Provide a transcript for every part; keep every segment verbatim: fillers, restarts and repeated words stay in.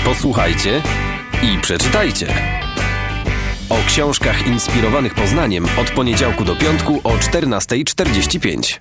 Posłuchajcie i przeczytajcie. O książkach inspirowanych Poznaniem od poniedziałku do piątku o czternasta czterdzieści pięć.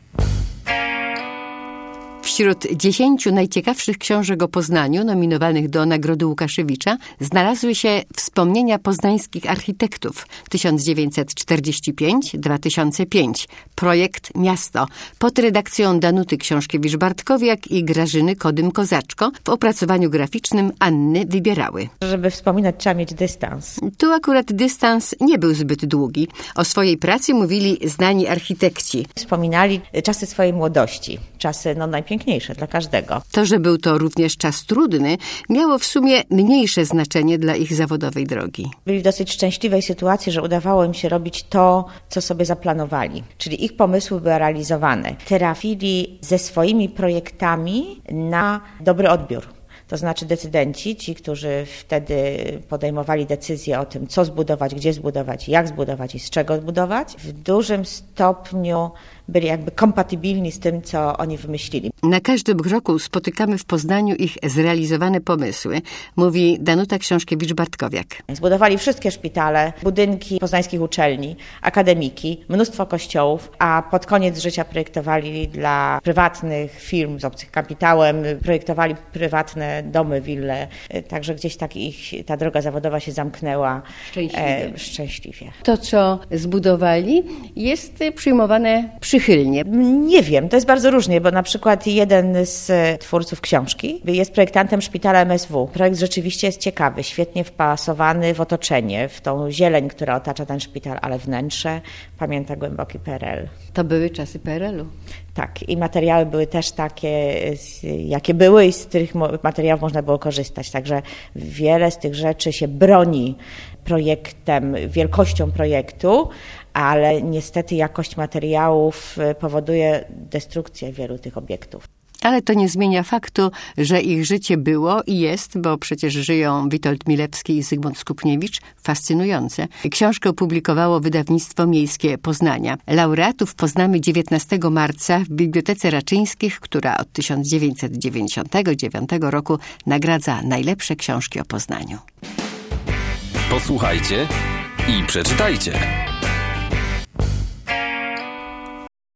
Wśród dziesięciu najciekawszych książek o Poznaniu nominowanych do Nagrody Łukaszewicza znalazły się Wspomnienia poznańskich architektów tysiąc dziewięćset czterdziesty piąty do dwa tysiące piątego, Projekt Miasto pod redakcją Danuty Książkiewicz-Bartkowiak i Grażyny Kodym-Kozaczko w opracowaniu graficznym Anny Wybierały. Żeby wspominać, trzeba mieć dystans. Tu akurat dystans nie był zbyt długi. O swojej pracy mówili znani architekci. Wspominali czasy swojej młodości, czasy no, najpiękniejsze dla każdego. To, że był to również czas trudny, miało w sumie mniejsze znaczenie dla ich zawodowej drogi. Byli w dosyć szczęśliwej sytuacji, że udawało im się robić to, co sobie zaplanowali. Czyli ich pomysły były realizowane. Trafili ze swoimi projektami na dobry odbiór. To znaczy decydenci, ci, którzy wtedy podejmowali decyzję o tym, co zbudować, gdzie zbudować, jak zbudować i z czego zbudować, w dużym stopniu byli jakby kompatybilni z tym, co oni wymyślili. Na każdym kroku spotykamy w Poznaniu ich zrealizowane pomysły, mówi Danuta Książkiewicz-Bartkowiak. Zbudowali wszystkie szpitale, budynki poznańskich uczelni, akademiki, mnóstwo kościołów, a pod koniec życia projektowali dla prywatnych firm z obcym kapitałem, projektowali prywatne domy, wille, także gdzieś tak ich ta droga zawodowa się zamknęła szczęśliwie. E, szczęśliwie. To, co zbudowali, jest przyjmowane przychylnie. Nie wiem, to jest bardzo różnie, bo na przykład jeden z twórców książki jest projektantem szpitala M S W. Projekt rzeczywiście jest ciekawy, świetnie wpasowany w otoczenie, w tą zieleń, która otacza ten szpital, ale wnętrze pamięta głęboki P R L. To były czasy P R L u. Tak, i materiały były też takie, jakie były i z których materiałów można było korzystać. Także wiele z tych rzeczy się broni projektem, wielkością projektu, ale niestety jakość materiałów powoduje destrukcję wielu tych obiektów. Ale to nie zmienia faktu, że ich życie było i jest, bo przecież żyją Witold Milewski i Zygmunt Skupniewicz, fascynujące. Książkę opublikowało wydawnictwo miejskie Poznania. Laureatów poznamy dziewiętnastego marca w Bibliotece Raczyńskich, która od tysiąc dziewięćset dziewięćdziesiątego dziewiątego roku nagradza najlepsze książki o Poznaniu. Posłuchajcie i przeczytajcie.